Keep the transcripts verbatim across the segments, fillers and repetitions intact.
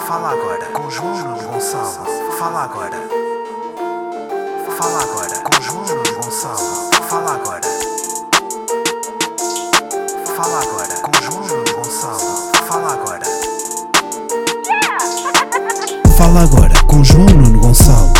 Fala agora com João Nuno Gonçalo. Fala agora. Fala agora com João Nuno Gonçalo. Fala agora. Fala agora com João Nuno Gonçalo. Fala agora. Fala agora com João Nuno Gonçalo.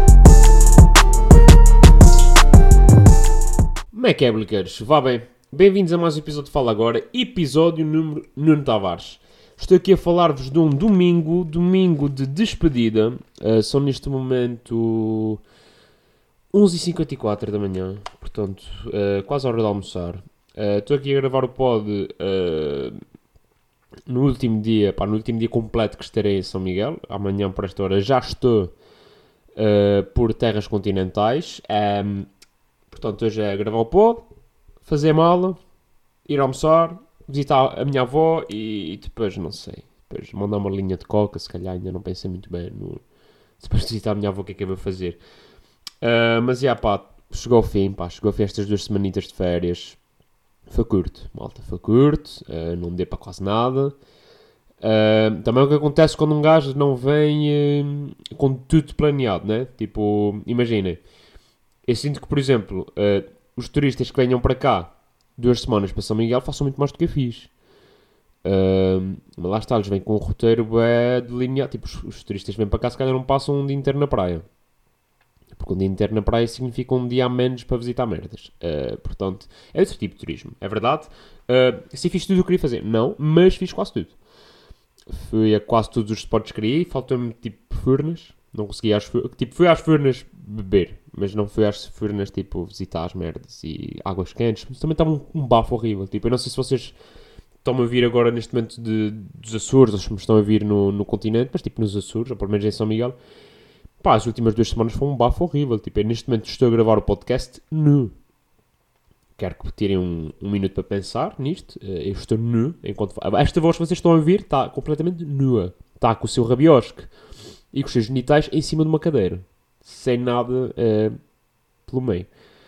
Como é que é, bliqueiros? Vá bem. Bem-vindos a mais um episódio de Fala Agora, episódio número Nuno Tavares. Estou aqui a falar-vos de um domingo, domingo de despedida. Uh, são neste momento onze e cinquenta e quatro da manhã, portanto, uh, quase a hora de almoçar. Uh, estou aqui a gravar o pod uh, no último dia, pá, no último dia completo que estarei em São Miguel. Amanhã, por esta hora, já estou uh, por terras continentais. Um, portanto, hoje é gravar o pod, fazer mala, ir almoçar, visitar a minha avó e, e depois, não sei, depois mandar uma linha de coca, se calhar ainda não pensei muito bem no... Depois de visitar a minha avó, o que é que eu vou fazer? Uh, mas, já, pá, chegou ao fim, pá, chegou ao fim estas duas semanitas de férias. Foi curto, malta, foi curto, uh, não deu para quase nada. Uh, também é o que acontece quando um gajo não vem uh, com tudo planeado, né? Tipo, imaginem, eu sinto que, por exemplo, uh, os turistas que venham para cá duas semanas para São Miguel façam muito mais do que eu fiz. Uh, mas lá está, eles vêm com um roteiro é delineado. Tipo, os, os turistas que vêm para cá se calhar não passam um dia inteiro na praia. Porque um dia inteiro na praia significa um dia a menos para visitar merdas. Uh, portanto, é outro tipo de turismo. É verdade. Uh, se fiz tudo o que queria fazer? Não, mas fiz quase tudo. Fui a quase todos os spots que queria ir. Faltou-me tipo Furnas. Não consegui às Furnas. Tipo, fui às Furnas beber. Mas não fui às Furnas, tipo, visitar as merdas e águas quentes. Mas também estava um, um bafo horrível. Tipo, eu não sei se vocês estão a vir agora neste momento de, dos Açores, ou se me estão a vir no, no continente, mas tipo nos Açores, ou pelo menos em São Miguel. Pá, as últimas duas semanas foi um bafo horrível. Tipo, eu neste momento estou a gravar o podcast nu. Quero que tirem um, um minuto para pensar nisto. Eu estou nu. Enquanto... Esta voz que vocês estão a ouvir está completamente nua. Está com o seu rabiosque e com os seus genitais em cima de uma cadeira. Sem nada uh, pelo meio.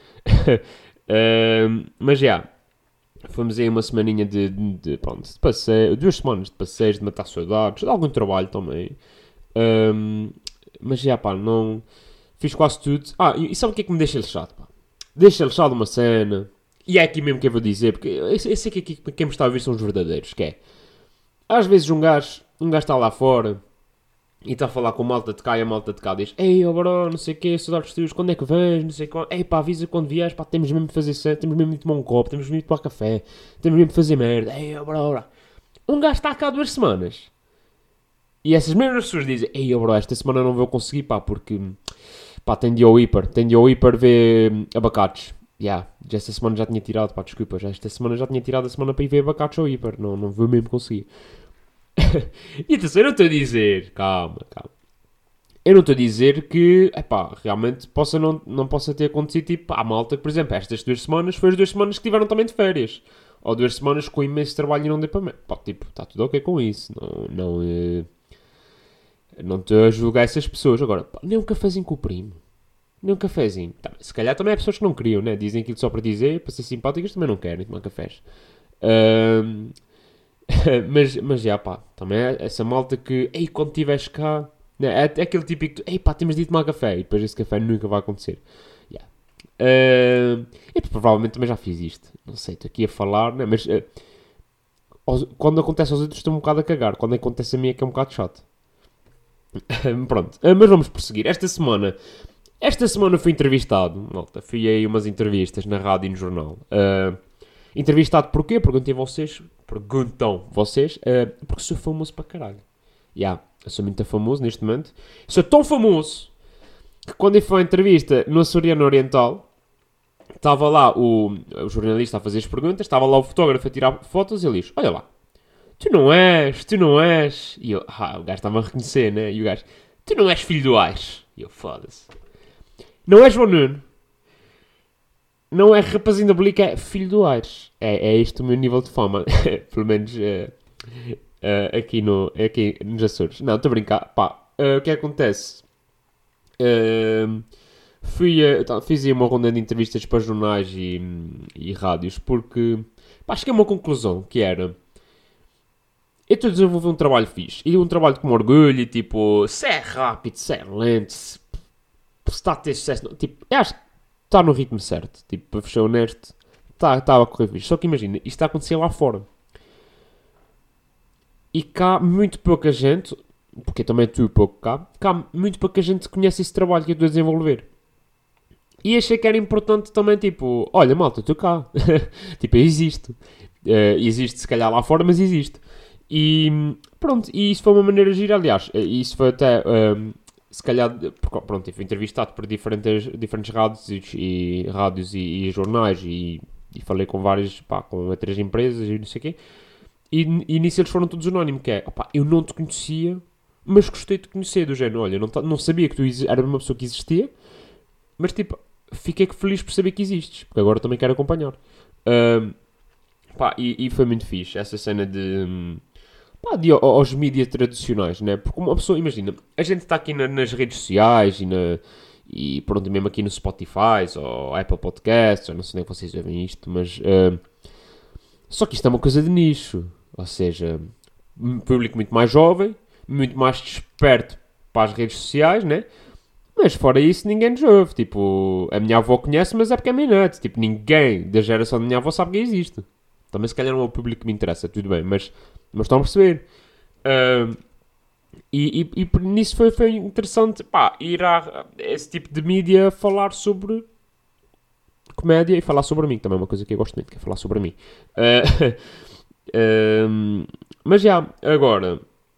uh, mas já, fomos aí uma semaninha de, de, de, pronto, de passeio, duas semanas de passeios, de matar saudades, de algum trabalho também. Um, mas já, pá, não... Fiz quase tudo. Ah, e, e sabe o que é que me deixa lixado, pá? Deixa lixado uma cena. E é aqui mesmo que eu vou dizer, porque eu, eu sei que aqui, quem me está a ouvir são os verdadeiros, que é... Às vezes um gajo, um gajo está lá fora... E está a falar com malta de cá e a malta de cá diz: Ei, oh bro, não sei o quê, saudades teus, quando é que vens, não sei quando. Ei pá, avisa quando vieres, pá, temos mesmo de fazer certo, temos mesmo de tomar um copo, temos mesmo de tomar café, temos mesmo de fazer merda. Ei, oh bro, bro. Um gajo está cá duas semanas. E essas mesmas pessoas dizem: Ei, oh bro, esta semana não vou conseguir, pá, porque, pá, tem de ir ao hiper, tem de ir ao hiper ver abacates. Já, yeah, esta semana já tinha tirado, pá, desculpa, já esta semana já tinha tirado a semana para ir ver abacates ao hiper, não, não vou mesmo conseguir. E atenção, eu não estou a dizer, calma, calma. Eu não estou a dizer que, epá, realmente possa não, não possa ter acontecido, tipo, à malta que, por exemplo, estas duas semanas foi as duas semanas que tiveram também de férias. Ou duas semanas com imenso trabalho e não deu para mim. Pá, tipo, está tudo ok com isso. Não, não, eh, não estou a julgar essas pessoas. Agora, pá, nem um cafezinho com o primo. Nem um cafezinho. Tá, se calhar também há pessoas que não queriam, né? Dizem aquilo só para dizer, para ser simpáticas, também não querem tomar cafés. Um, mas, mas já, pá, também é essa malta que, ei, quando estiveres cá, né, é, é aquele típico, ei, pá, temos de ir tomar café, e depois esse café nunca vai acontecer. Yeah. Uh, eu provavelmente também já fiz isto, não sei, estou aqui a falar, né, mas uh, aos, quando acontece aos outros estou um bocado a cagar, quando acontece a mim é que é um bocado chato. Pronto, uh, mas vamos prosseguir. Esta semana, esta semana fui entrevistado, malta, fui aí umas entrevistas na rádio e no jornal. Uh, Entrevistado porquê? Perguntem vocês. Perguntam vocês. Uh, porque sou famoso para caralho. Já. Yeah, eu sou muito famoso neste momento. Sou tão famoso que quando eu fui à entrevista no Açoriano Oriental, estava lá o, o jornalista a fazer as perguntas, estava lá o fotógrafo a tirar fotos e ele diz: Olha lá, tu não és, tu não és. E eu, ah, o gajo estava a reconhecer, né? E o gajo: Tu não és filho do Ais. E eu, foda-se. Não és João Nuno. Não é rapazinho da Blica, é filho do Aires. É, é este o meu nível de fama. Pelo menos uh, uh, aqui, no, aqui nos Açores. Não, estou a brincar. Pá, uh, o que acontece? Uh, fui, uh, fiz aí uma ronda de entrevistas para jornais e, e rádios porque pá, cheguei a uma conclusão que era eu estou a desenvolver um trabalho fixe. E um trabalho com orgulho, e tipo, se é rápido, se é lento, se, se está a ter sucesso. Não. Tipo, eu acho que está no ritmo certo. Tipo, para ser honesto, está tá a correr fixe. Só que imagina, isto está a acontecer lá fora. E cá, muito pouca gente, porque eu também estou pouco cá, cá muito pouca gente conhece esse trabalho que eu estou a desenvolver. E achei que era importante também, tipo, olha, malta, estou cá. Tipo, eu existo. Uh, existe se calhar lá fora, mas existe. E pronto, e isso foi uma maneira de gira, aliás, isso foi até, um, se calhar, pronto, eu fui entrevistado por diferentes, diferentes rádios e, rádios e, e jornais e, e falei com várias, pá, com três empresas e não sei o quê. E, e nisso eles foram todos unânimes, que é, opá, eu não te conhecia, mas gostei de te conhecer, do género, olha, não, não sabia que tu era uma pessoa que existia, mas tipo, fiquei feliz por saber que existes, porque agora também quero acompanhar. Um, pá, e, e foi muito fixe, essa cena de, pá, de aos mídias tradicionais, né? Porque uma pessoa, imagina, a gente está aqui na, nas redes sociais e, na, e pronto, mesmo aqui no Spotify ou Apple Podcasts, eu não sei nem que vocês ouvem isto, mas uh, só que isto é uma coisa de nicho, ou seja, um público muito mais jovem, muito mais desperto para as redes sociais, né? Mas fora isso, ninguém nos ouve. Tipo, a minha avó conhece, mas é porque é minete. Tipo, ninguém da geração da minha avó sabe que existe. Também se calhar não é o público que me interessa, tudo bem, mas, mas estão a perceber. Uh, e, e, e nisso foi, foi interessante, pá, ir a esse tipo de mídia falar sobre comédia e falar sobre mim, que também é uma coisa que eu gosto muito, que é falar sobre mim. Uh, uh, mas já, agora...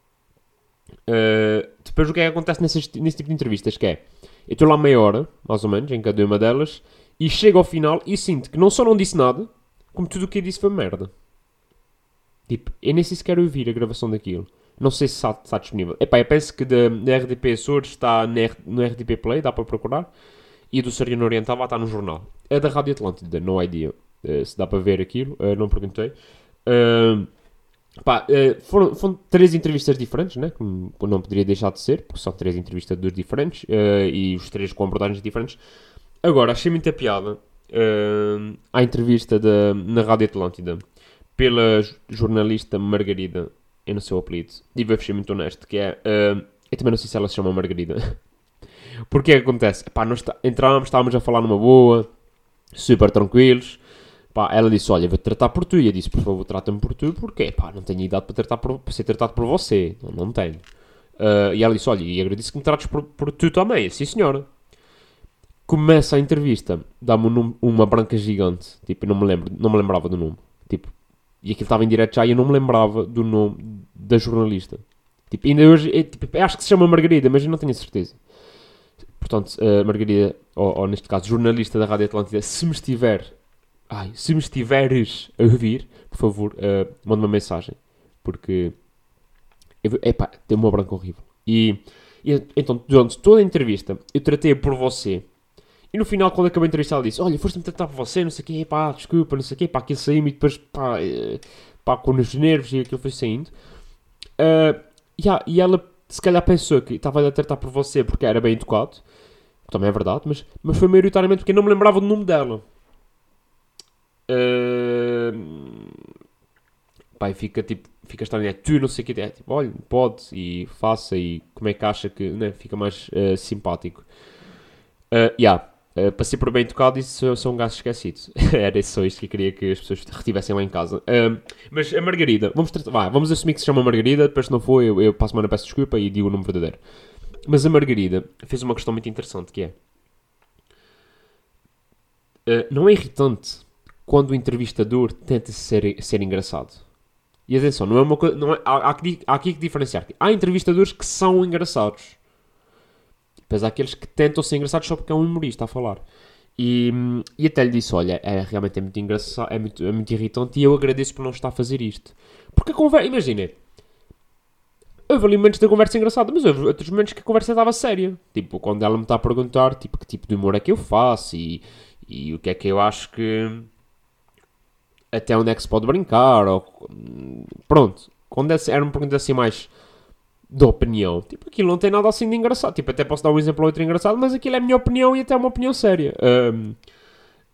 Uh, depois o que é que acontece nessas, nesse tipo de entrevistas, que é, eu estou lá meia hora, mais ou menos, em cada uma delas, e chego ao final e sinto que não só não disse nada, como tudo o que eu disse foi merda. Tipo, eu nem sei se quero ouvir a gravação daquilo. Não sei se está, está disponível. Epá, eu penso que da, da R D P Açores está na, no R D P Play, dá para procurar, e do Sariano Oriental vai estar no jornal. É da Rádio Atlântida, no idea uh, se dá para ver aquilo, uh, não perguntei. Uh, Pá, uh, foram, foram três entrevistas diferentes, né? Como não poderia deixar de ser, porque são três entrevistadores diferentes uh, e os três com abordagens diferentes. Agora, achei muita piada uh, à entrevista da, na Rádio Atlântida pela jornalista Margarida, eu não sei o apelido, e vou ser muito honesto, que é... Uh, eu também não sei se ela se chama Margarida. Porque é que acontece? Pá, nós entramos, estávamos a falar numa boa, super tranquilos. Pá, ela disse, olha, vou-te tratar por tu. E eu disse, por favor, trata-me por tu, porque, pá, não tenho idade para, tratar por, para ser tratado por você. Não, não tenho. Uh, e ela disse, olha, e agradeço que me trates por, por tu também. Sim, senhora. Começa a entrevista, dá-me um nome, uma branca gigante. Tipo, eu não me lembro, não me lembrava do nome. Tipo, e aquilo estava em direto já e eu não me lembrava do nome da jornalista. Tipo, ainda hoje, eu, tipo, eu acho que se chama Margarida, mas eu não tenho a certeza. Portanto, uh, Margarida, ou, ou neste caso, jornalista da Rádio Atlântida, se me estiver... Ai, se me estiveres a ouvir, por favor, uh, manda uma mensagem. Porque, eu, epá, tem uma branca horrível. E, e então, durante toda a entrevista, eu tratei por você. E no final, quando acabei a entrevista, ela disse, olha, foste-me tratar por você, não sei o quê, pá, desculpa, não sei o quê, pá, aquilo saiu-me e depois, pá, pá, com os nervos e aquilo foi saindo. Uh, yeah, e ela, se calhar, pensou que estava a tratar por você porque era bem educado. Também é verdade, mas, mas foi maioritariamente porque eu não me lembrava do nome dela. Uh, pá, e fica tipo, fica estranho, é tu, não sei o que, é tipo, olha, pode e faça e como é que acha que, né, fica mais uh, simpático. Uh, yeah, uh, para ser por bem tocado, isso são um gajo esquecido. Era só isto que eu queria que as pessoas retivessem lá em casa. Uh, mas a Margarida, vamos, tratar, vai, vamos assumir que se chama Margarida, depois se não for, eu, eu passo uma peço desculpa e digo o nome verdadeiro. Mas a Margarida fez uma questão muito interessante, que é, uh, não é irritante quando o entrevistador tenta ser, ser engraçado. E atenção, não é uma coisa, não é, há, há, aqui, há aqui que diferenciar. Há entrevistadores que são engraçados. Depois há aqueles que tentam ser engraçados só porque é um humorista a falar. E, e até lhe disse, olha, é, realmente é muito engraçado, é muito, é muito irritante e eu agradeço por não estar a fazer isto. Porque a conversa, imagina, houve ali momentos da conversa engraçada, mas houve outros momentos que a conversa estava séria. Tipo, quando ela me está a perguntar, tipo, que tipo de humor é que eu faço e, e o que é que eu acho que... até onde é que se pode brincar, ou... pronto, quando era uma pergunta assim mais de opinião, tipo, aquilo não tem nada assim de engraçado, tipo, até posso dar um exemplo ou outro engraçado, mas aquilo é a minha opinião e até é uma opinião séria. Um,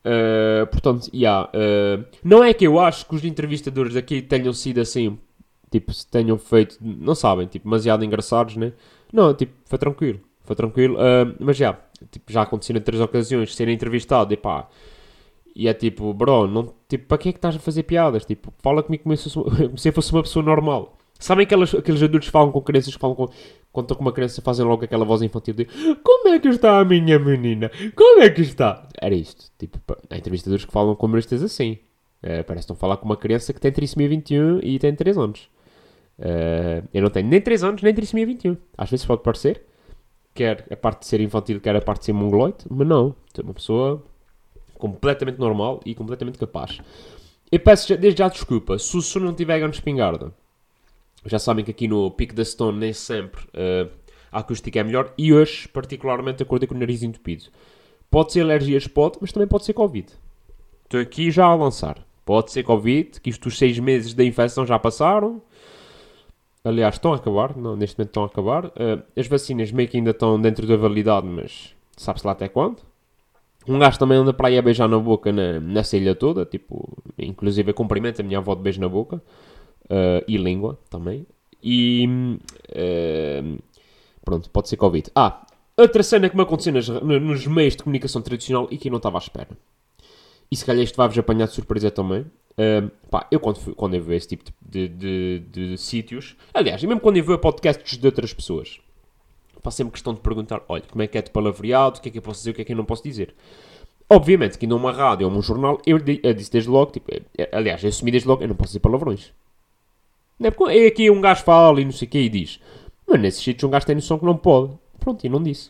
uh, portanto, yeah, uh, não é que eu acho que os entrevistadores aqui tenham sido assim tipo, se tenham feito, não sabem, tipo, demasiado engraçados, né? Não, tipo, foi tranquilo, foi tranquilo, uh, mas já, tipo, já aconteceram em três ocasiões, ser entrevistado, e pá, e é tipo, bro, não, tipo, para que é que estás a fazer piadas? Tipo, fala comigo como se fosse, como se eu fosse uma pessoa normal. Sabem aquelas, aqueles adultos que falam com crianças, que falam com, quando estão com uma criança, fazem logo aquela voz infantil de como é que está a minha menina? Como é que está? Era isto, tipo, há entrevistadores que falam com humoristas assim. Uh, parece que estão a falar com uma criança que tem trissomia vinte e um e tem três anos. Uh, eu não tenho nem três anos, nem trissomia vinte e um. Às vezes pode parecer, quer a parte de ser infantil, quer a parte de ser mongoloide, mas não. Sou uma pessoa completamente normal e completamente capaz. Eu peço desde já desculpa, se o som não tiver grande espingarda. Já sabem que aqui no Pico da Stone nem sempre uh, a acústica é melhor. E hoje, particularmente, acordei com o nariz entupido. Pode ser alergias, pode, mas também pode ser Covid. Estou aqui já a lançar. Pode ser Covid, que isto os seis meses da infecção já passaram. Aliás, estão a acabar. Não, neste momento estão a acabar. Uh, as vacinas meio que ainda estão dentro da validade, mas sabe-se lá até quando. Um gajo também anda para aí a beijar na boca na, nessa ilha toda. Tipo, inclusive eu cumprimento a minha avó de beijo na boca. Uh, e língua também. E uh, pronto, pode ser Covid. Ah, outra cena que me aconteceu nas, nos meios de comunicação tradicional e que eu não estava à espera. E se calhar isto vai-vos apanhar de surpresa também. Uh, pá, eu quando, fui, quando eu vejo esse tipo de, de, de, de sítios, aliás, e mesmo quando eu vejo podcasts de outras pessoas, faço sempre questão de perguntar: olha, como é que é de palavreado, o que é que eu posso dizer, o que é que eu não posso dizer. Obviamente que numa rádio ou num jornal, eu, eu disse desde logo, tipo, aliás, eu assumi desde logo, eu não posso dizer palavrões. Não é porque é aqui um gajo fala e não sei o que e diz, mas nesses sítios um gajo tem noção que não pode. Pronto, e não disse.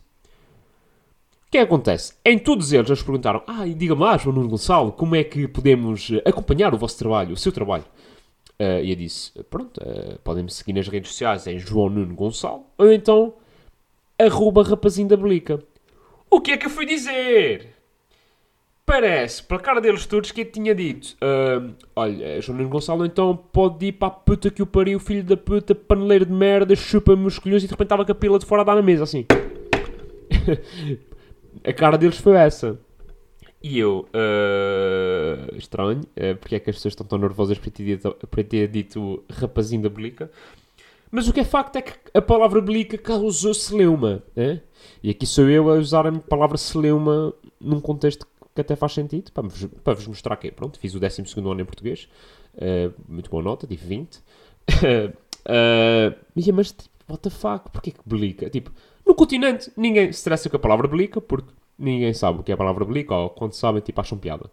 O que é que acontece? Em todos eles eles perguntaram: ah, diga-me lá, João Nuno Gonçalo, como é que podemos acompanhar o vosso trabalho, o seu trabalho? Uh, e eu disse: pronto, uh, podem-me seguir nas redes sociais em João Nuno Gonçalo, ou então arroba rapazinho da Belica. O que é que eu fui dizer? Parece, pela cara deles todos, que eu tinha dito: uh, olha, João Nuno Gonçalo, então pode ir para a puta que o pariu, filho da puta, paneleiro de merda, chupa-me os colhões, e de repente estava com a pila de fora a dar na mesa, assim. A cara deles foi essa. E eu, uh, estranho, uh, porque é que as pessoas estão tão nervosas por ter dito, por ter dito rapazinho da Belica. Mas o que é facto é que a palavra Belica causou celeuma, é? E aqui sou eu a usar a palavra celeuma num contexto que até faz sentido, para vos, para vos mostrar que, pronto, fiz o décimo segundo ano em português, uh, muito boa nota, tive vinte. uh, mas, tipo, what the fuck, porquê que Belica? Tipo, no continente, ninguém se estressa com a palavra Belica, porque ninguém sabe o que é a palavra Belica, ou quando sabem, tipo, acham piada.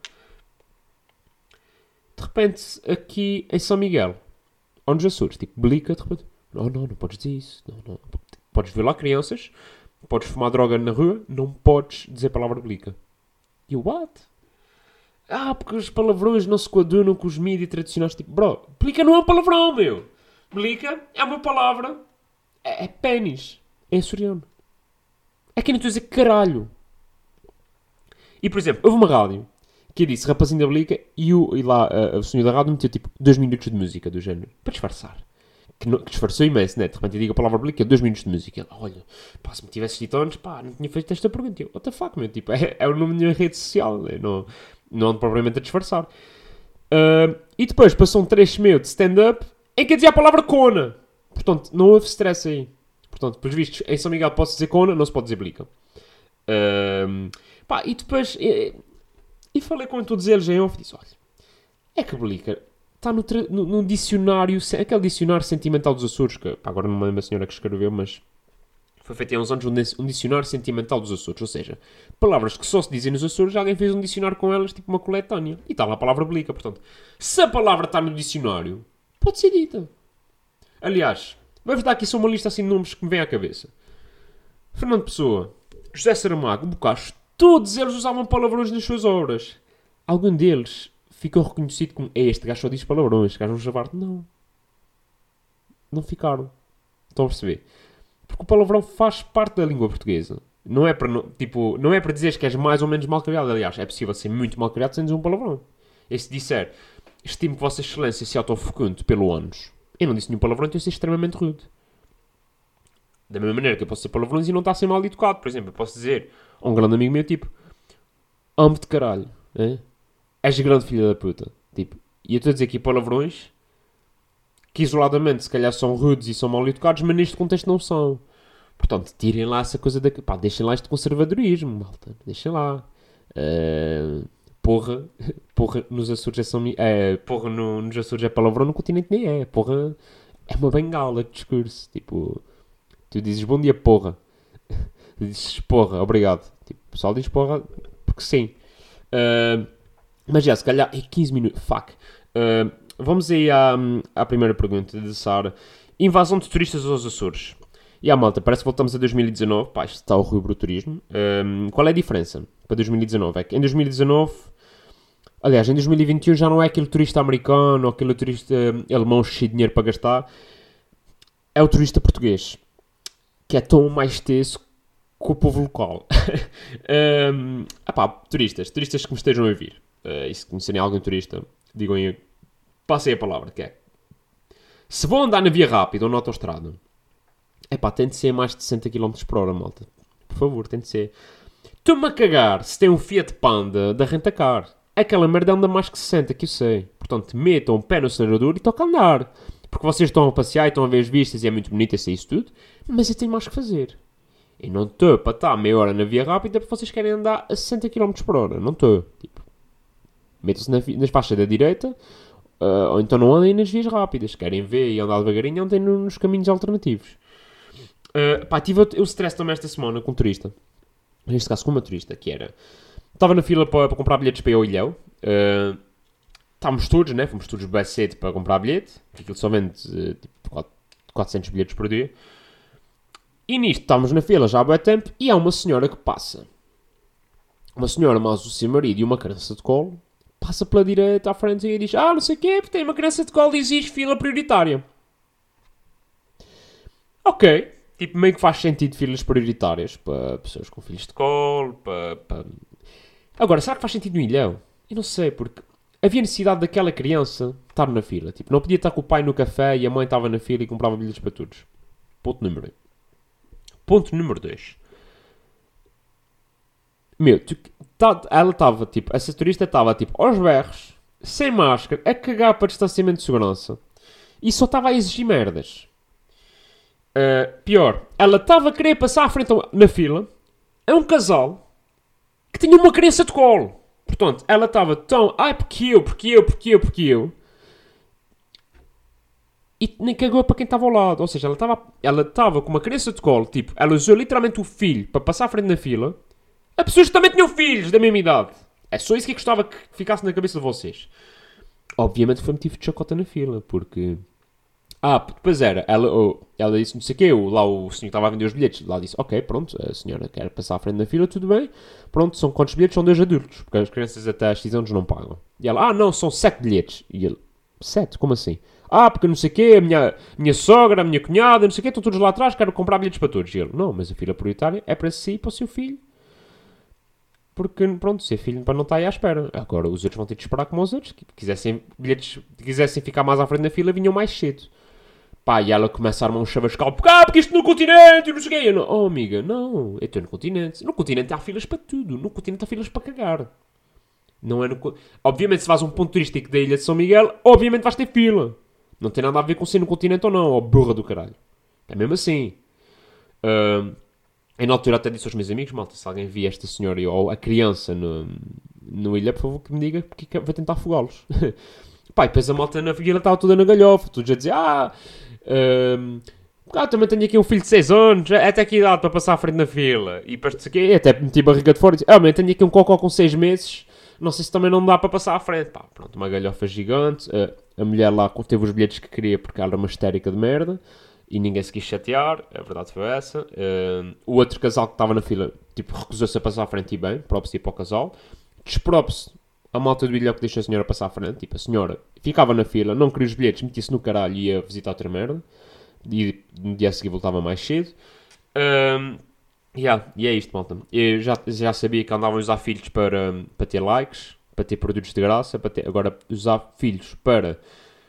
De repente, aqui em São Miguel, ou nos Açores, tipo, Belica, de repente, não, não, não podes dizer isso, não, não. Podes ver lá crianças, podes fumar droga na rua, não podes dizer a palavra Belica. E o what? Ah, porque os palavrões não se coadunam com os mídias tradicionais. Tipo, bro, Belica não é um palavrão, meu. Belica é uma palavra. É, é pênis. É açoriano. É que não estou a dizer caralho. E, por exemplo, houve uma rádio que eu disse rapazinho da Belica e, o, e lá uh, o senhor da rádio meteu tipo dois minutos de música do género. Para disfarçar. Que, no, que disfarçou imenso, né? De repente eu digo a palavra Belica, dois minutos de música. Ele, olha, pá, se me tivesse dito antes, pá, não tinha feito esta pergunta. Eu, what the fuck, meu? Tipo, é, é o nome da minha rede social, né? Não, não ando propriamente a disfarçar. Uh, e depois passou um trecho meu de stand-up em que eu dizia a palavra cona. Portanto, não houve stress aí. Portanto, pelos vistos, em São Miguel pode dizer cona, não se pode dizer Belica. Uh, pá, e depois, e, e falei com todos eles em off e disse, olha, é que Belica está no, no, no dicionário, aquele dicionário sentimental dos Açores, que pá, agora não me lembro a senhora que escreveu, mas foi feito há uns anos um, um dicionário sentimental dos Açores, ou seja, palavras que só se dizem nos Açores, alguém fez um dicionário com elas, tipo uma coletânea, e está lá a palavra Belica, portanto, se a palavra está no dicionário, pode ser dita. Aliás, vamos dar aqui só uma lista assim de nomes que me vêm à cabeça. Fernando Pessoa, José Saramago, Bocacho, todos eles usavam palavrões nas suas obras. Algum deles ficou reconhecido como este gajo só diz palavrões, este gajo é um javarde. Não. Não ficaram. Estão a perceber? Porque o palavrão faz parte da língua portuguesa. Não é para, tipo, não é para dizeres que és mais ou menos mal criado. Aliás, é possível ser muito mal criado sem dizer um palavrão. E se disser, estimo que Vossa Excelência se autofecunde pelo ânus, eu não disse nenhum palavrão, então eu ser extremamente rude. Da mesma maneira que eu posso dizer palavrões e não está a ser mal educado. Por exemplo, eu posso dizer a um grande amigo meu, tipo, amo-te caralho. É? És grande filha da puta. Tipo, e eu estou a dizer aqui palavrões que isoladamente se calhar são rudes e são mal educados, mas neste contexto não são. Portanto, tirem lá essa coisa da... Pá, deixem lá este conservadorismo, malta. Deixem lá. Uh, porra, porra nos Açores é São Mi- é, porra no, nos Açores é palavrão, no continente nem é. Porra é uma bengala de discurso. Tipo, tu dizes bom dia, porra. Tu dizes porra, obrigado. Tipo, o pessoal diz porra porque sim. Uh, mas já, se calhar, é quinze minutos. Fuck. Uh, vamos aí à, à primeira pergunta de Sara. Invasão de turistas aos Açores. E a malta, parece que voltamos a dois mil e dezanove. Pá, isto está o rubro turismo. Um, qual é a diferença para dois mil e dezanove? É que em dois mil e dezanove... Aliás, em dois mil e vinte e um já não é aquele turista americano ou aquele turista alemão cheio de dinheiro para gastar. É o turista português. Que é tão mais teso que o povo local. um, ah pá, turistas. Turistas que me estejam a ouvir. Uh, e se conhecerem algum turista, digam aí... Passem a palavra, que é... Se vão andar na via rápida ou na autoestrada... É pá, tem de ser mais de sessenta quilómetros por hora, malta. Por favor, tem de ser. Estou-me a cagar se tem um Fiat Panda da Rentacar. Aquela merda anda mais que sessenta, que eu sei. Portanto, metam o pé no acelerador e toca a andar. Porque vocês estão a passear e estão a ver as vistas e é muito bonito e isso tudo. Mas eu tenho mais que fazer. Eu não estou para estar meia hora na via rápida porque vocês querem andar a sessenta quilómetros por hora. Não estou. Tipo, metam-se na, nas faixas da direita uh, ou então não andem nas vias rápidas. Querem ver e andar devagarinho, andem nos caminhos alternativos. Uh, pá, tive o stress também esta semana com um turista. Neste caso com uma turista, que era... Estava na fila para, para comprar bilhetes para ir ao Ilhéu. Uh, estávamos todos, né? Fomos todos bem cedo para comprar bilhete. Porque aquilo só vende uh, tipo, quatrocentos bilhetes por dia. E nisto, estávamos na fila já há bem tempo. E há uma senhora que passa. Uma senhora, mas o seu marido e uma criança de colo. Passa pela direita à frente e diz... Ah, não sei o quê, porque tem uma criança de colo e exige fila prioritária. Ok. Tipo, meio que faz sentido filas prioritárias para pessoas com filhos de colo, para, para... Agora, será que faz sentido no Ilhéu? Eu não sei, porque havia necessidade daquela criança estar na fila. Tipo, não podia estar com o pai no café e a mãe estava na fila e comprava bilhetes para todos. Ponto número um. Ponto número dois. Meu, tu, tá, ela estava, tipo, essa turista estava, tipo, aos berros, sem máscara, a cagar para distanciamento de segurança. E só estava a exigir merdas. Uh, pior, ela estava a querer passar à frente na fila a um casal que tinha uma criança de colo. Portanto, ela estava tão... Ai, porque eu, porque eu, porque eu, porque eu... E nem cagou para quem estava ao lado. Ou seja, ela estava ela estava com uma criança de colo. Tipo, ela usou literalmente o filho para passar à frente na fila a pessoas que também tinham filhos da mesma idade. É só isso que eu gostava que ficasse na cabeça de vocês. Obviamente foi motivo de chacota na fila, porque... Ah, depois era, ela, oh, ela disse não sei o quê, lá o senhor estava a vender os bilhetes, lá disse, ok, pronto, a senhora quer passar à frente da fila, tudo bem, pronto, são quantos bilhetes? São dois adultos, porque as crianças até às seis anos não pagam. E ela, ah não, são sete bilhetes. E ele, sete? Como assim? Ah, porque não sei o quê, a minha, minha sogra, a minha cunhada, não sei o quê, estão todos lá atrás, quero comprar bilhetes para todos. E ele, não, mas a fila prioritária é para si e para o seu filho. Porque, pronto, ser filho para não estar aí à espera. Agora, os outros vão ter de esperar como os outros, que quisessem bilhetes, quisessem ficar mais à frente da fila, vinham mais cedo. Pá, e ela começa a armar um chavascal. Porque, ah, porque isto no continente, não sei o quê. Eu não, oh, amiga, não. Eu estou no continente. No continente há filas para tudo. No continente há filas para cagar. Não é no... Obviamente, se vais a um ponto turístico da ilha de São Miguel, obviamente vais ter fila. Não tem nada a ver com ser no continente ou não. Ó, burra do caralho. É mesmo assim. Uh, eu na altura até disse aos meus amigos, malta, se alguém via esta senhora ou a criança no, no ilha, por favor, que me diga porque vai tentar afogá-los. Pá, e depois a malta na fila estava toda na galhofa. Todos a dizer, ah... Um, ah, também tenho aqui um filho de seis anos, até que idade para passar à frente na fila. E depois aqui, até meti barriga de fora e disse, ah, mas tenho aqui um cocó com seis meses, não sei se também não dá para passar à frente. Pá, pronto, uma galhofa gigante. Uh, a mulher lá teve os bilhetes que queria porque ela era uma histérica de merda e ninguém se quis chatear, a verdade foi essa. Uh, o outro casal que estava na fila, tipo, recusou-se a passar à frente e bem, próprio para o casal. Despropse a malta do ilhéu que deixou a senhora passar à frente, tipo, a senhora ficava na fila, não queria os bilhetes, metia-se no caralho e ia visitar outra merda. E no dia a seguir voltava mais cedo. Um, yeah, e é isto, malta. Eu já, já sabia que andavam a usar filhos para, para ter likes, para ter produtos de graça, para ter, agora usar filhos para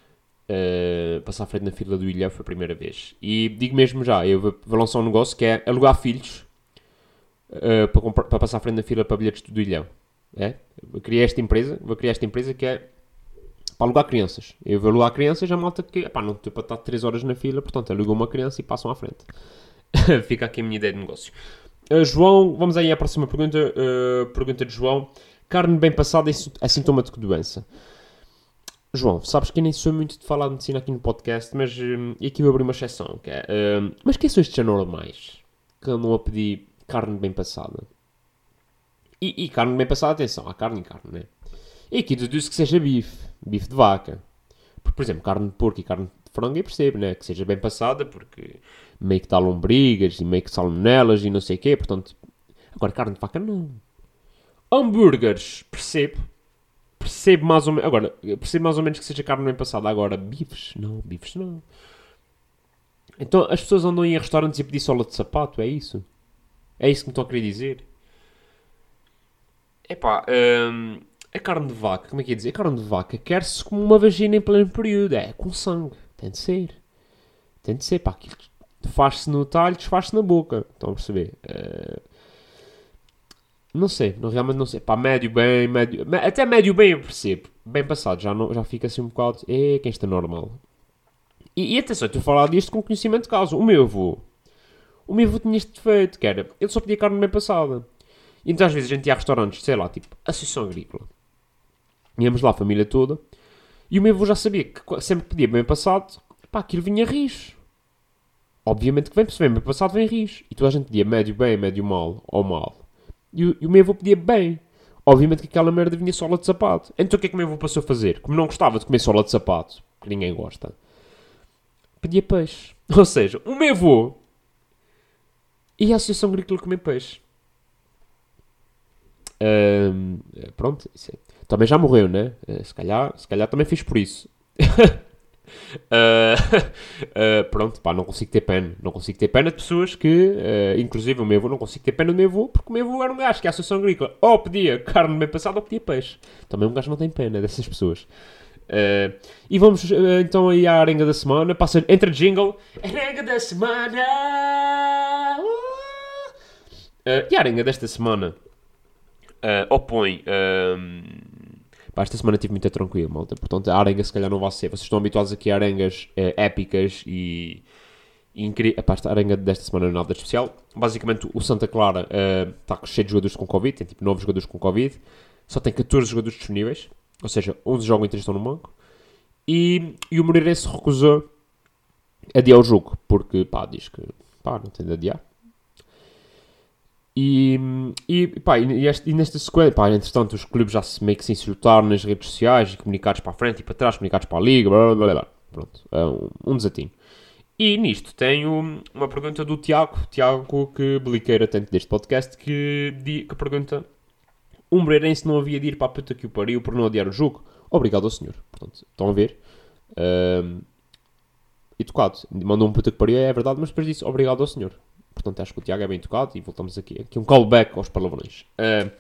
uh, passar à frente na fila do ilhéu foi a primeira vez. E digo mesmo já, eu vou, vou lançar um negócio que é alugar filhos uh, para, comprar, para passar à frente na fila para bilhetes do ilhéu. É? Eu criei esta empresa, vou criar esta empresa que é para alugar crianças. Eu vou alugar crianças, a malta que, epá, não estou para estar três horas na fila, portanto, alugam uma criança e passam à frente. Fica aqui a minha ideia de negócio. Uh, João, vamos aí à próxima pergunta. Uh, pergunta de João. Carne bem passada é sintoma de que doença? João, sabes que eu nem sou muito de falar de medicina aqui no podcast, mas um, e aqui vou abrir uma exceção. Que é, um, mas quem são estes anormais que andam a pedir carne bem passada? E, e carne bem passada, atenção, há carne e carne, né? E aqui deduz que seja bife, bife de vaca. Porque, por exemplo, carne de porco e carne de frango eu percebo, né? Que seja bem passada, porque meio que dá lombrigas e meio que salmonelas e não sei o quê, portanto... Agora, carne de vaca não. Hambúrgueres, percebo. Percebo mais ou menos... Agora, percebo mais ou menos que seja carne bem passada. Agora, bifes, não, bifes não. Então, as pessoas andam em restaurantes e pedir sola de sapato, é isso? É isso que me estão a querer dizer? Epá, hum, a carne de vaca, como é que ia dizer? A carne de vaca quer-se como uma vagina em pleno período. É, com sangue. Tem de ser. Tem de ser, pá. Aquilo faz-se no talho, desfaz-se na boca. Estão a perceber? Uh, não sei, não, realmente não sei. Pá, médio bem, médio... Até médio bem eu percebo. Bem passado, já, não, já fica assim um bocado... É, quem está normal. E, e atenção, estou a falar disto com conhecimento de causa. O meu avô... O meu avô tinha este defeito, que era... Ele só pedia carne bem passada. E então às vezes a gente ia a restaurantes, sei lá, tipo, Associação Agrícola. Íamos lá a família toda. E o meu avô já sabia que sempre que pedia bem passado, pá, aquilo vinha rijo. Obviamente que vem, se vem bem passado, vem rijo. E toda a gente pedia médio bem, médio mal, ou mal. E o, e o meu avô pedia bem. Obviamente que aquela merda vinha sola de sapato. Então o que é que o meu avô passou a fazer? Como não gostava de comer sola de sapato, que ninguém gosta, pedia peixe. Ou seja, o meu avô ia à Associação Agrícola comer peixe. Um, pronto, isso é. Também já morreu, né? Uh, se, calhar, se calhar também fiz por isso. uh, uh, pronto, pá, não consigo ter pena. Não consigo ter pena de pessoas que, uh, inclusive o meu avô, não consigo ter pena do meu avô, porque o meu avô era um gajo que a Associação Agrícola ou pedia carne bem passada ou pedia peixe. Também um gajo não tem pena dessas pessoas. Uh, e vamos uh, então aí à arenga da semana. Passa, entra jingle. Arenga da semana. Uh, e a arenga desta semana Uh, opõe... Um... Pá, esta semana estive muito tranquilo, malta. Portanto, a arenga se calhar não vai ser. Vocês estão habituados aqui a arengas uh, épicas e... e incríveis. Pá, esta arenga desta semana não é nada especial. Basicamente, o Santa Clara está uh, cheio de jogadores com Covid. Tem tipo nove jogadores com Covid. Só tem catorze jogadores disponíveis. Ou seja, onze jogam e três estão no banco. E, e o Moreirense recusou adiar o jogo. Porque, pá, diz que... Pá, não tem de adiar. E, e, pá, e, este, e nesta sequência, pá, entretanto, os clubes já se, meio que se insultaram nas redes sociais, comunicados para a frente e para trás, comunicados para a Liga, blá, blá, blá, blá. Pronto, é um, um desatinho. E nisto tenho uma pergunta do Tiago, Tiago que bliqueira tanto deste podcast, que, que pergunta: um Moreirense não havia de ir para a puta que o pariu por não adiar o jogo? Obrigado ao senhor. Portanto, estão a ver? Um, e tocado. Mandou um puta que pariu, é verdade, mas depois disse obrigado ao senhor. Portanto, acho que o Tiago é bem tocado e voltamos aqui. Aqui um callback aos palavrões. Uh,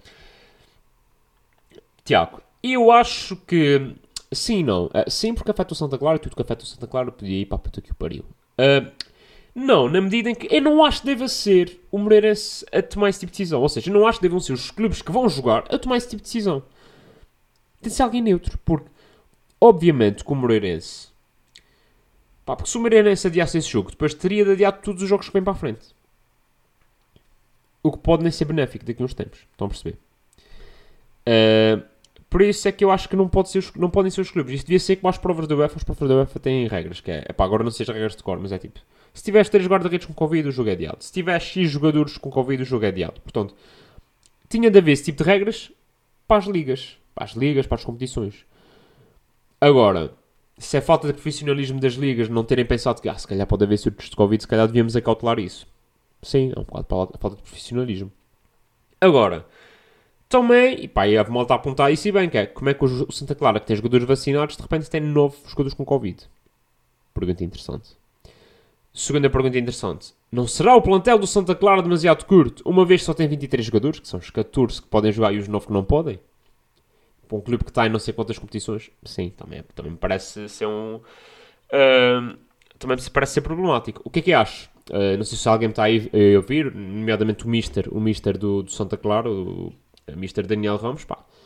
Tiago, eu acho que sim, não. Uh, sim, porque afeta o Santa Clara e tudo que afeta o Santa Clara podia ir para a puta que o pariu. Uh, não, na medida em que eu não acho que deva ser o Moreirense a tomar esse tipo de decisão. Ou seja, eu não acho que devam ser os clubes que vão jogar a tomar esse tipo de decisão. Tem de ser alguém neutro. Porque, obviamente, que o Moreirense... Pá, porque se o Moreirense adiasse esse jogo, depois teria de adiar todos os jogos que vêm para a frente. O que pode nem ser benéfico daqui a uns tempos. Estão a perceber? Uh, por isso é que eu acho que não, pode ser os, não podem ser os clubes. Isto devia ser como as provas da UEFA. As provas da UEFA têm regras. Que é, epá, agora não sei as regras de cor, mas é tipo... Se tiveres três guarda-redes com Covid, o jogo é adiado. Se tiveres X jogadores com Covid, o jogo é adiado. Portanto, tinha de haver esse tipo de regras para as ligas. Para as ligas, para as competições. Agora, se é falta de profissionalismo das ligas não terem pensado que ah, se calhar pode haver surtos de Covid, se calhar devíamos acautelar isso. Sim, é um bocado para a falta de profissionalismo. Agora, também, e pá, e a malta a apontar isso e bem, que é, como é que o Santa Clara, que tem jogadores vacinados, de repente tem nove jogadores com Covid? Pergunta interessante. Segunda pergunta interessante. Não será o plantel do Santa Clara demasiado curto, uma vez que só tem vinte e três jogadores, que são os catorze que podem jogar e os nove que não podem? Para um clube que está em não sei quantas competições? Sim, também, também me parece ser um... Uh, também me parece ser problemático. O que é que acho? Uh, não sei se alguém está aí a ouvir, nomeadamente o Mister, o Mister do, do Santa Clara, o, o Mister Daniel Ramos, pá.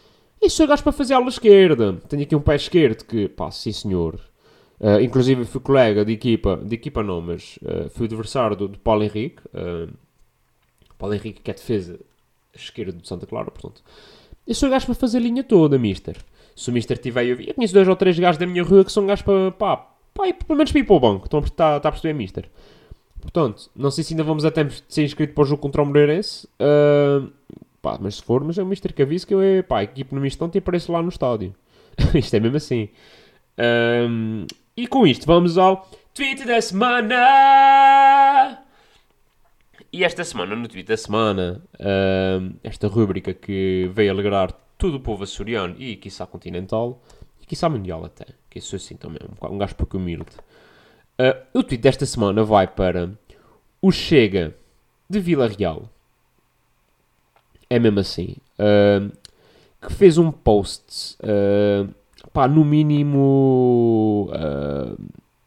E sou gajo para fazer aula esquerda. Tenho aqui um pé esquerdo que, pá, sim senhor. Uh, inclusive fui colega de equipa, de equipa não, mas uh, fui adversário do, do Paulo Henrique. Uh, Paulo Henrique que é defesa esquerda de Santa Clara, portanto. Eu sou gajo para fazer a linha toda, mister. Se o mister tiver a ouvir, eu conheço dois ou três gajos da minha rua que são gajos para, pá, pá, pelo menos para ir para o banco. Estão a, tá, tá a perceber, mister? Portanto, não sei se ainda vamos a tempo de ser inscrito para o jogo contra o Moreirense. Uh, pá, mas se for, mas é o mister que avisa que eu, é, pá, a equipe no Mistão tem apareço lá no estádio. Isto é mesmo assim. Um, e com isto vamos ao tweet da semana. E esta semana, no tweet da semana, um, esta rúbrica que veio alegrar todo o povo açoriano e quiçá continental, e quiçá mundial até, que isso assim também, um gajo pouco humilde. Uh, o tweet desta semana vai para o Chega de Vila Real. É mesmo assim. Uh, que fez um post... Uh, pá, no mínimo uh,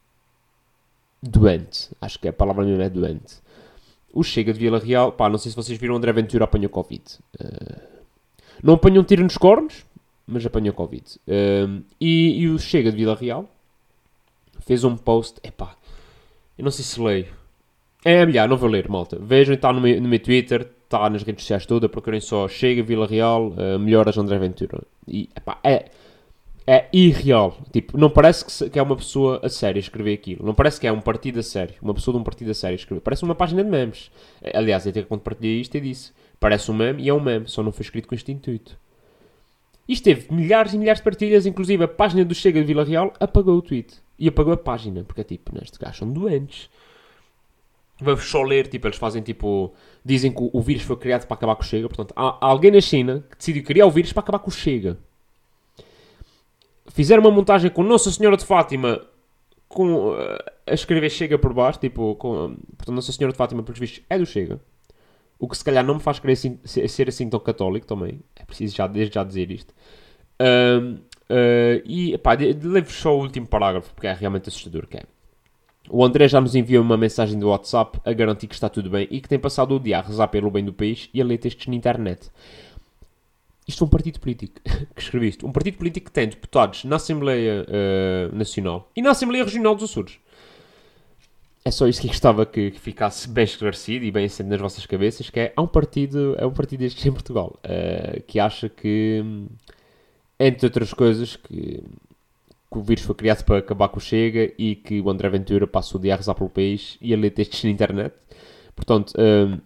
doente. Acho que a palavra mesmo é doente. O Chega de Vila Real, pá, não sei se vocês viram, André Ventura apanhou Covid. Uh, não apanhou um tiro nos cornos, mas apanhou Covid. Uh, e, e o Chega de Vila Real fez um post, epá, eu não sei se leio. É melhor, não vou ler, malta. Vejam, está no meu, no meu Twitter, está nas redes sociais todas, procurem só Chega Vila Real, uh, melhoras André Ventura. E, epá, é... É irreal. Tipo, não parece que, se, que é uma pessoa a sério a escrever aquilo. Não parece que é um partido a sério. Uma pessoa de um partido a sério a escrever. Parece uma página de memes. Aliás, até quando partilhei isto, eu disse. Parece um meme e é um meme. Só não foi escrito com este intuito. Isto teve milhares e milhares de partilhas. Inclusive, a página do Chega de Vila Real apagou o tweet. E apagou a página. Porque é tipo, neste gajo são doentes. Vou-vos só ler. Tipo, eles fazem tipo... Dizem que o, o vírus foi criado para acabar com o Chega. Portanto, há, há alguém na China que decidiu criar o vírus para acabar com o Chega. Fizeram uma montagem com Nossa Senhora de Fátima com, uh, a escrever Chega por baixo, tipo, com, um, portanto, Nossa Senhora de Fátima, pelos vistos, é do Chega. O que se calhar não me faz querer assim, ser, ser assim tão católico também. É preciso já, desde já dizer isto. Uh, uh, e, pá, levo só o último parágrafo, porque é realmente assustador, que é. O André já nos enviou uma mensagem do WhatsApp a garantir que está tudo bem e que tem passado o dia a rezar pelo bem do país e a ler textos na internet. Isto é um partido político que escreveu isto. Um partido político que tem deputados na Assembleia uh, Nacional e na Assembleia Regional dos Açores. É só isto que gostava que, que ficasse bem esclarecido e bem assente nas vossas cabeças, que é, há um partido, é um partido destes em Portugal, uh, que acha que, entre outras coisas, que, que o vírus foi criado para acabar com o Chega e que o André Ventura passa o dia a rezar pelo país e a ler textos na internet. Portanto... Uh,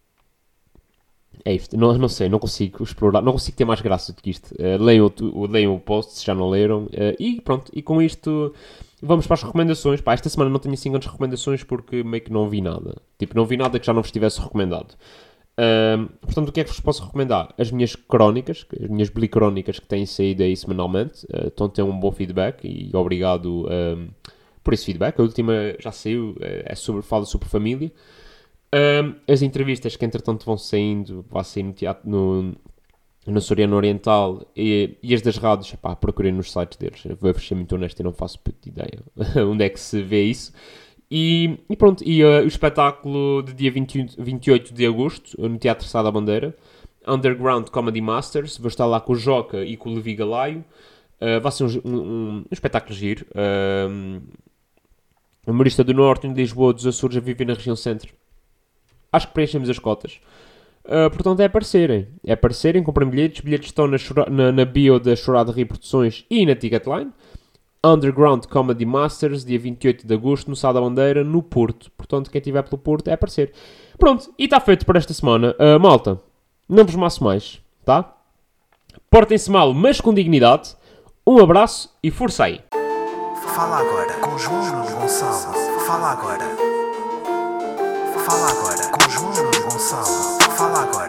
É isto, não, não sei, não consigo explorar, não consigo ter mais graça do que isto. Uh, leiam, o, leiam o post se já não leram. Uh, e pronto, e com isto vamos para as recomendações. Pá, esta semana não tenho assim grandes recomendações porque meio que não vi nada. Tipo, não vi nada que já não vos tivesse recomendado. Uh, portanto, o que é que vos posso recomendar? As minhas crónicas, as minhas bilicrónicas que têm saído aí semanalmente. Uh, estão a ter um bom feedback e obrigado uh, por esse feedback. A última já saiu, uh, é sobre, fala sobre família. Um, as entrevistas que entretanto vão saindo, vai sair no teatro, no, no Açoriano Oriental e, e as das rádios, pá, procurei nos sites deles. Vou ser muito honesto, eu não faço puta ideia onde é que se vê isso. E, e pronto, e uh, o espetáculo de dia vinte e oito de agosto, no Teatro Sá da Bandeira, Underground Comedy Masters, vou estar lá com o Joca e com o Levi Galaio. Uh, vai ser um, um, um, um espetáculo giro. Uh, humorista do Norte, em Lisboa, dos Açores, a viver na região centro. Acho que preenchemos as cotas. Uh, portanto, é aparecerem. É aparecerem, comprem bilhetes. Bilhetes estão na, na, na bio da Chorada Rio Produções e na Ticketline. Underground Comedy Masters, dia vinte e oito de agosto, no Sá da Bandeira, no Porto. Portanto, quem estiver pelo Porto, é aparecer. Pronto, e está feito para esta semana. Uh, malta, não vos maço mais, tá? Portem-se mal, mas com dignidade. Um abraço e força aí. Fala agora com João Nuno Gonçalo. Fala agora. Fala agora com João Nuno Gonçalo. Fala agora.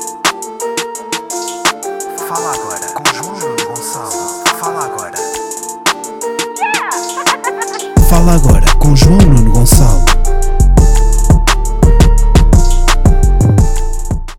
Fala agora com João Nuno Gonçalo. Fala agora. Fala agora com João Nuno Gonçalo.